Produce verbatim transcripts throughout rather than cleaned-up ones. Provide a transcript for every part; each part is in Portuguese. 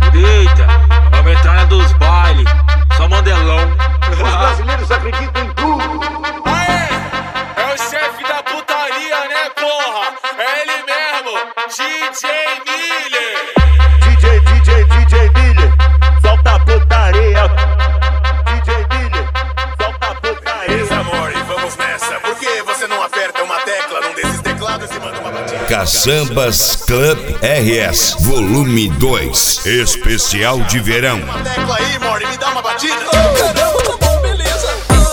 Eita, a metralha dos bailes, só mandelão. Os brasileiros acreditam em tudo. Aê, é o chefe da putaria, né, porra? É ele mesmo, D J Miller. D J, D J, D J Miller, solta a putaria. D J Miller, solta a putaria. Beleza, amor, e vamos nessa. Por que você não aperta uma tecla num desses teclados e manda uma batida? Caçambas Club R S Volume dois, especial de verão. Uma tecla aí, amor, e me dá uma batida. Caramba, tá bom, beleza.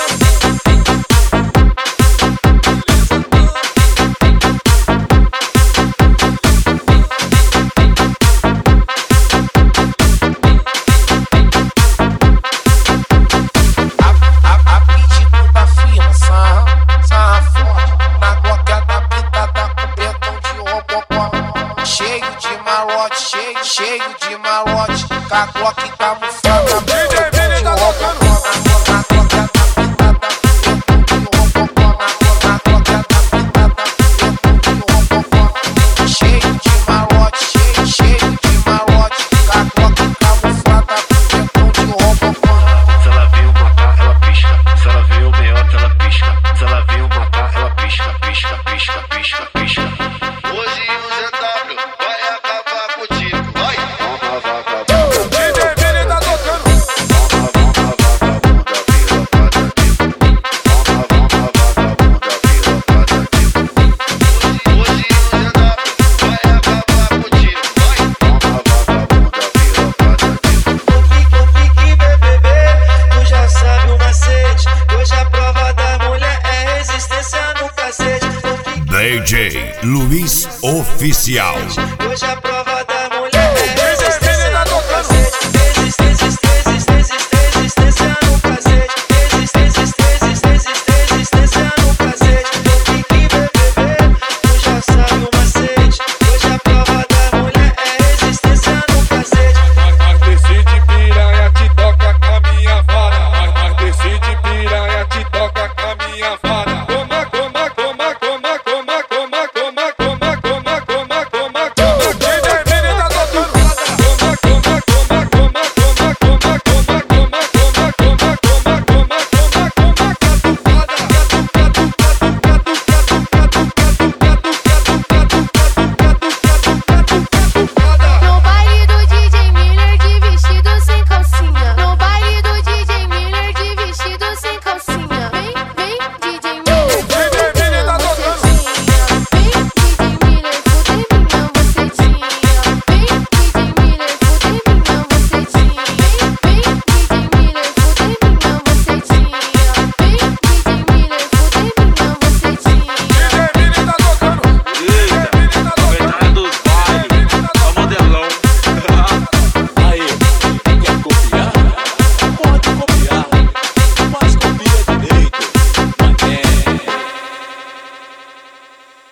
A pedido da firma, sarra, sarra forte. Na glocada pintada com betão de robocó. Cheio de malote, cheio, cheio de malote. Com a glock camuflada, D J Miller tá tocando. na glocada pintada com betão de robocó. Na glocada pintada com betão de robocó. Cheio de malote, cheio, cheio de malote. Com a glock camuflada com betão de robocó. Se ela viu matar, ela pisca. Se ela viu meiota, ela pisca. Se ela viu matar, ela pisca, pisca, pisca, pisca, pisca. Hoje o Z W vai acabar contigo, vai. Toma vagabunda, D J Miller tá tocando. toma, toma vagabunda, vira pata tipo. Toma, toma vagabunda, vira pata tipo. Hoje o Z W vai acabar contigo, vai. Toma vagabunda, vira pata tipo. Fique, fique, bebê, tu já sabe o macete. Hoje a prova da mulher é resistência no cacete. D J Luiz Oficial. Hoje a prova